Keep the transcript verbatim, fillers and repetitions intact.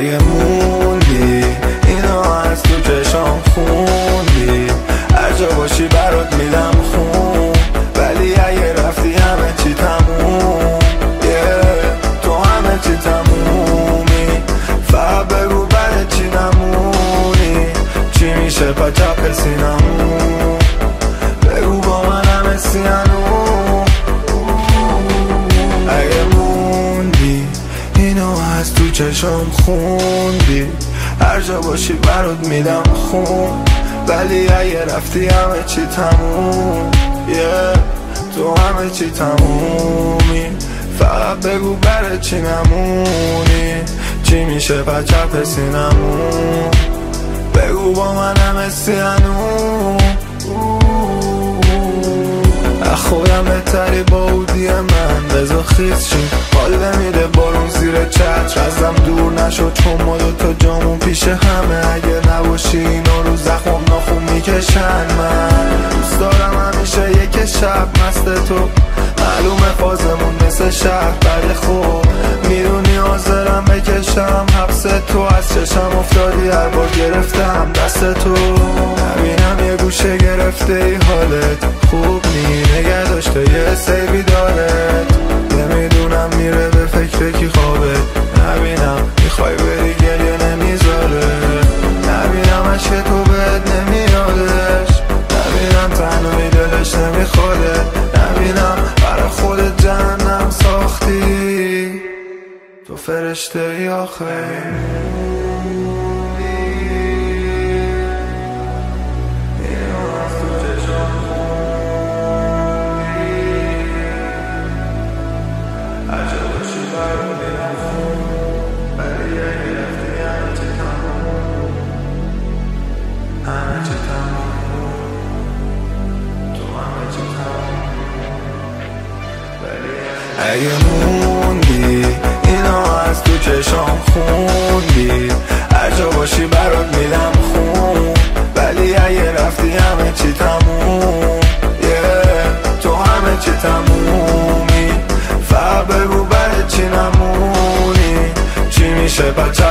اگه موندی اینو از تو چشام خوندی، هر جا باشی برات میدم خون، ولی اگه رفتی همه چی تموم. yeah. تو همه چی تمومی، فقط بگو برای چی نمونی، چی میشه پا چپ سینمون، بگو با من همه سینمون. اگه موندی اینو از تو چشام خوندی، هر جا باشی برات میدم خون، ولی اگه رفتی همه چی تموم. yeah. تو همه چی تمومی، فقط بگو برای چی نمونی، چی میشه پا چپ سینمون، بگو با من همه سینمون. خودم بهتری با اودی من، بزا خیز شیم حال نمیده بارون زیر چتر، ازم دور نشد چون ما دوتا جامون پیش همه، اگه نباشی اینو رو زخم ناخون میکشن. من دوست دارم همیشه یک شب مست تو، معلومه فازمون مثل شهر بر خوب، میدونی حاضرم بکشم حبس تو، از چشم افتادی هر بار گرفتم دست تو، نبینم یه گوشه گرفته ای حالت خوب نی، نگه داشته یه سیبی دارت، نمیدونم میره به فکر کی خوابت، نبینم میخوای بری گریه نمیذاره، نبینم عشق تو بهت نمیادش، نبینم تنهایی دلش نمیخواده، نبینم برای خودت جهنم ساختی، تو فرشته ای آخه. اگه موندی اینو از تو چشام خوندی، هر جا باشی برات میدم خون، ولی اگه رفتی همه چی تموم. yeah. تو همه چی تمومی، فقط بگو برای چی نمونی، چی میشه بچه